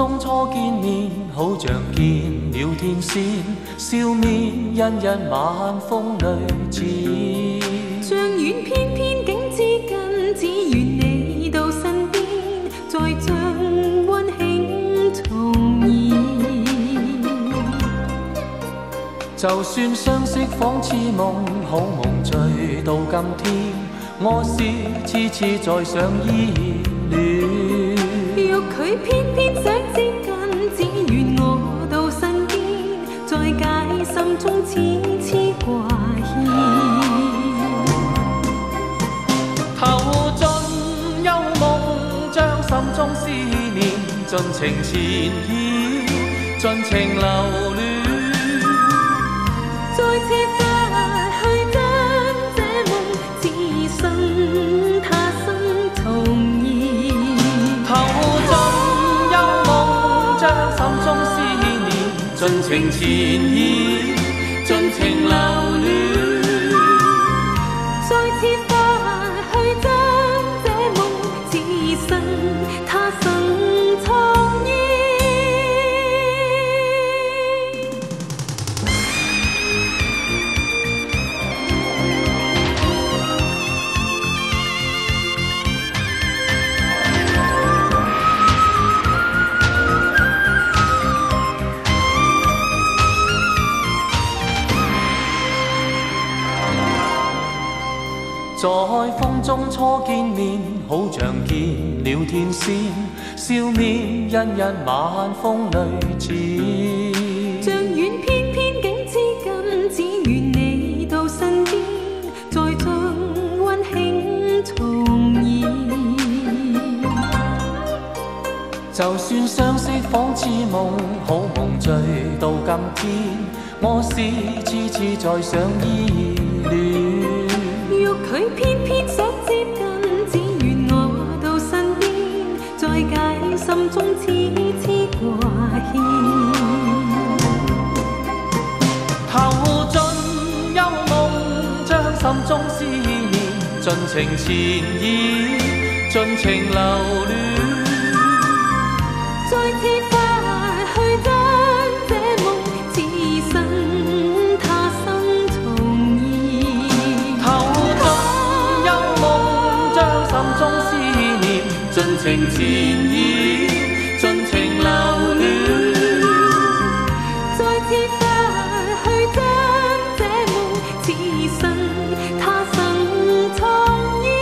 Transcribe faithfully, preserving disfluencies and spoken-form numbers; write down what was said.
中初見面，好像見了天仙，笑面欣欣晚風裏似。 像遠偏偏竟知近，只願你到身邊，再將溫馨重現。 就算相識仿似夢，好夢醉到今天，我是痴痴再想依戀。 若佢偏偏想接近，只願我到身邊，再解心中痴痴掛牽。 投盡幽夢，將心中思念盡情纏繞，盡情留戀。 再次發去將這夢，只身他生重現。 投盡幽夢，將心中思念盡情纏繞，盡情留戀。 再次發去將這夢，只身他生重現。 在風中初見面，好像見了天仙，笑面欣欣晚風裏似。 像遠偏偏竟知近，只願你到身邊，再將溫馨重現。 就算相識仿似夢，好夢醉到今天，我是痴痴再想依戀。 若佢偏偏想接近，只願我到身邊，再解心中痴痴掛牽。 投盡幽夢，將心中思念盡情纏繞，盡情留戀。 再次發去將這夢，只身他生重現。 投盡幽夢，將心中思念盡情纏繞，盡情留戀。 再次發去將這夢，只身他生重現。